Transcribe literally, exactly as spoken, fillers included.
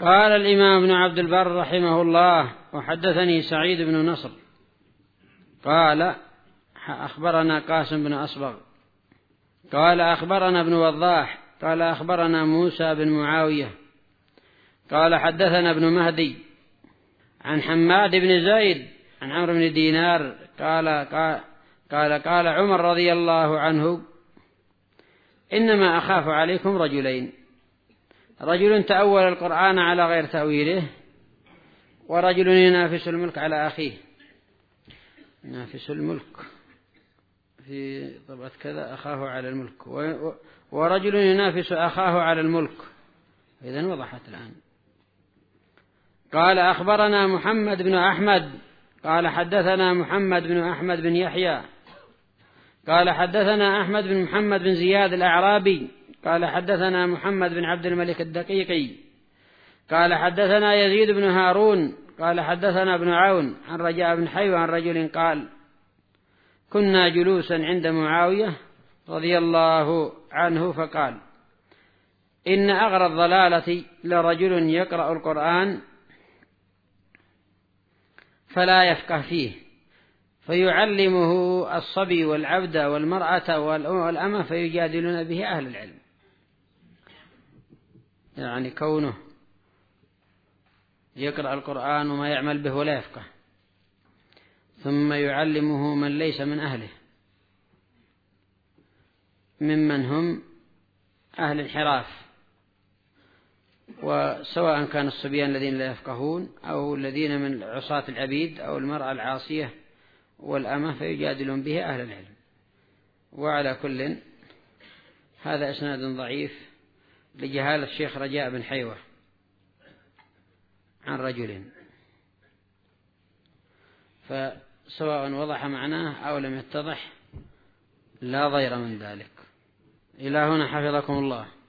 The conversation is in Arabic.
قال الإمام ابن عبد البر رحمه الله: وحدثني سعيد بن نصر قال أخبرنا قاسم بن أصبغ قال أخبرنا ابن وضاح قال أخبرنا موسى بن معاوية قال حدثنا ابن مهدي عن حماد بن زيد عن عمرو بن دينار قال قال قال, قال عمر رضي الله عنه: إنما أخاف عليكم رجلين، رجل تأول القرآن على غير تأويله، ورجل ينافس الملك على أخيه. ينافس الملك في طبعة كذا أخاه على الملك، ورجل ينافس أخاه على الملك. إذن وضحت الآن. قال أخبرنا محمد بن أحمد قال حدثنا محمد بن أحمد بن يحيى قال حدثنا أحمد بن محمد بن زياد الأعرابي قال حدثنا محمد بن عبد الملك الدقيقي قال حدثنا يزيد بن هارون قال حدثنا ابن عون عن رجاء بن حيوة عن رجل قال: كنا جلوسا عند معاوية رضي الله عنه فقال: إن أغرى الضلالة لرجل يقرأ القرآن فلا يفقه فيه، فيعلمه الصبي والعبد والمرأة والأمة فيجادلون به أهل العلم. يعني كونه يقرأ القرآن وما يعمل به ولا يفقه، ثم يعلمه من ليس من أهله ممن هم أهل الانحراف، وسواء كان الصبيان الذين لا يفقهون أو الذين من عصاة العبيد أو المرأة العاصية والأمة فيجادلون به أهل العلم. وعلى كل هذا إسناد ضعيف لجهالة الشيخ رجاء بن حيوة عن رجل، فسواء وضح معناه أو لم يتضح لا ضير من ذلك. إلى هنا حفظكم الله.